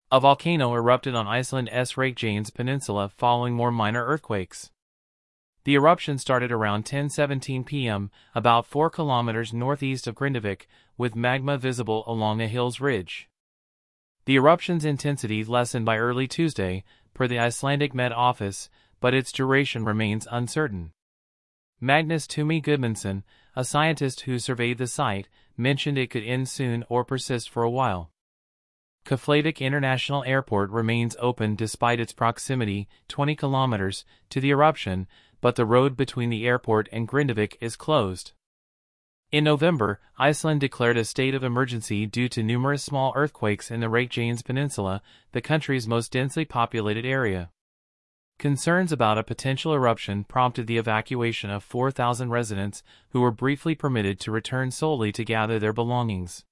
A volcano erupted on Iceland's Reykjanes Peninsula following more minor earthquakes. The eruption started around 10:17 p.m., about 4 kilometers northeast of Grindavik, with magma visible along a hill's ridge. The eruption's intensity lessened by early Tuesday, per the Icelandic Met Office, but its duration remains uncertain. Magnus Tumi Gudmundsson, a scientist who surveyed the site, mentioned it could end soon or persist for a while. Keflavik International Airport remains open despite its proximity, 20 kilometers, to the eruption, but the road between the airport and Grindavik is closed. In November, Iceland declared a state of emergency due to numerous small earthquakes in the Reykjanes Peninsula, the country's most densely populated area. Concerns about a potential eruption prompted the evacuation of 4,000 residents who were briefly permitted to return solely to gather their belongings.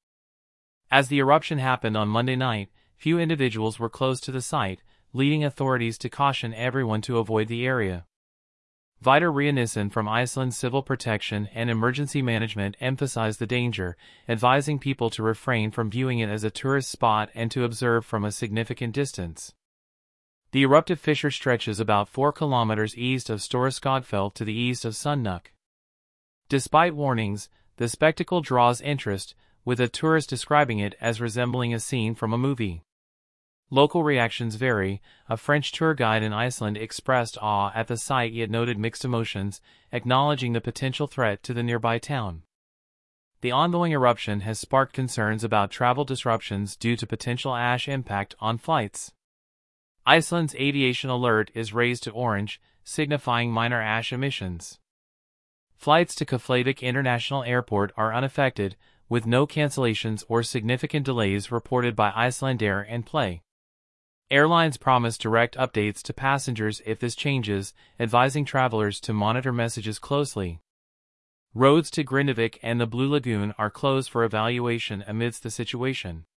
As the eruption happened on Monday night, few individuals were close to the site, leading authorities to caution everyone to avoid the area. Vidar Rianisson from Iceland's Civil Protection and Emergency Management emphasized the danger, advising people to refrain from viewing it as a tourist spot and to observe from a significant distance. The eruptive fissure stretches about 4 kilometers east of Stora Skagfell to the east of Sundnuk. Despite warnings, the spectacle draws interest, with a tourist describing it as resembling a scene from a movie. Local reactions vary. A French tour guide in Iceland expressed awe at the sight yet noted mixed emotions, acknowledging the potential threat to the nearby town. The ongoing eruption has sparked concerns about travel disruptions due to potential ash impact on flights. Iceland's aviation alert is raised to orange, signifying minor ash emissions. Flights to Keflavik International Airport are unaffected, with no cancellations or significant delays reported by Icelandair and Play. Airlines promise direct updates to passengers if this changes, advising travelers to monitor messages closely. Roads to Grindavik and the Blue Lagoon are closed for evaluation amidst the situation.